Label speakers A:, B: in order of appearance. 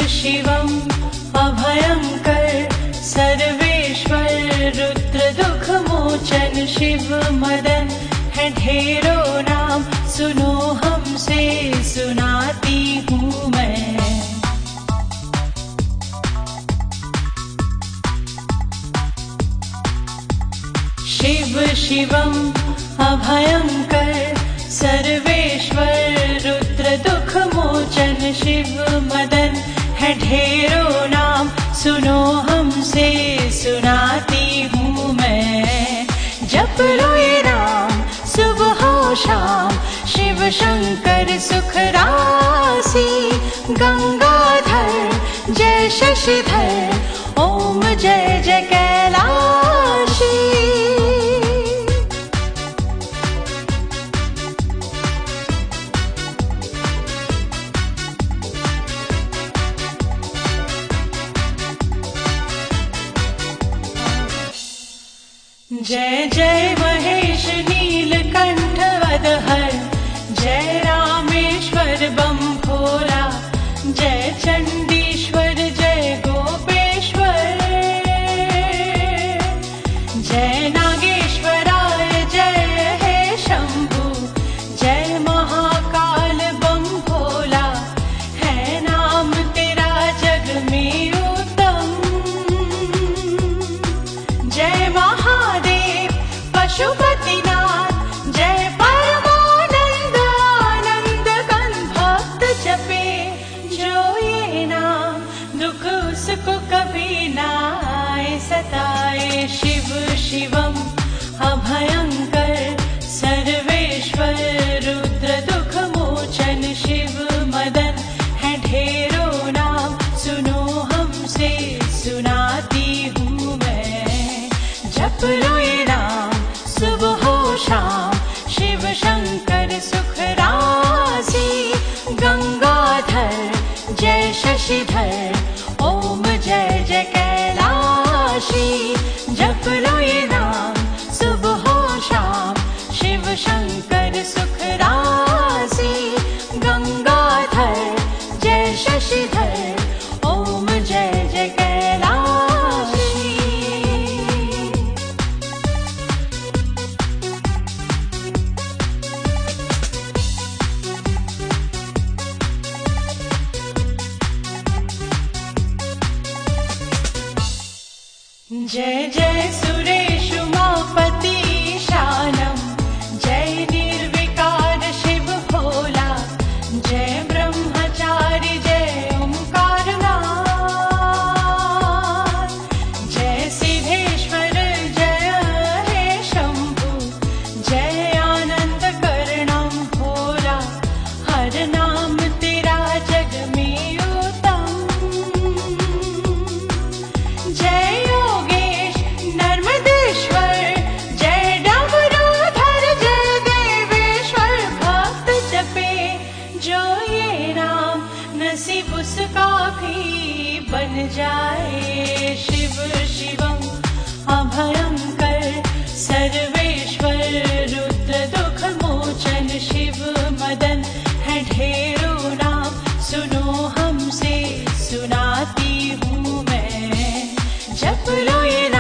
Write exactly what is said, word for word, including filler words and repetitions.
A: शिवम् अभयंकर सर्वेश्वर रुद्र दुख मोचन शिव मदन है ढेरों नाम सुनो हमसे सुनाती हूँ मैं। शिव शिवम् अभयंकर सर्वेश्वर रुद्र दुख मोचन शिव मदन है ढेरों नाम सुनो हमसे सुनाती हूँ मैं। जप लो ये नाम सुबह हो शाम शिव शंकर सुख राशि गंगाधर जय शशिधर ओम जय जय कैलाशी। जय जय महेश नीलकंठ वदहर जय रामेश्वर बम भोला जय चंडीश्वर जय गोपेश्वर जय नागेश्वराय जय हे शंभु जय महाकाल बम भोला है नाम तेरा जग में उत्तम। जय महादेव पशुपतिनाथ जय परमानंद आनंद घन भक्त जपे जो ये नाम दुख उसको कभी ना आए सताए। शिव शिवम् अभयंकर सर्वेश्वर रुद्र दुख मोचन शिव मदन है ढेरों नाम सुनो हमसे सुनाती हूँ मैं। जप लो ये नाम सुबह हो शाम शिव शंकर सुख राशि गंगाधर जय शशिधर ओम जय जय कैलाशी। जप लो ये नाम सुबह हो शाम शिव शंकर सुख राशि गंगाधर जय शशिधर ओम जय जय कैलाशी। जय जय सुरेश उमापति ईशानम जय निर्विकार शिव भोला जय ब्रह्मचारी जय ओंकारनाथ जय सिद्धेश्वर जय हे शंभु जय आनंद करणम भोला हर नाम तेरा जग में उत्तम। जय योगेश नर्मदेश्वर जय डमरूधर जय देवेश्वर भक्त जपे जो ये नाम नसीब उसका भी बन जाए। शिव शिवम् अभयंकर सर्वेश्वर रुद्र दुख मोचन शिव मदन है ढेरों नाम सुनो हमसे सुनाती हूँ मैं। जप लो ये नाम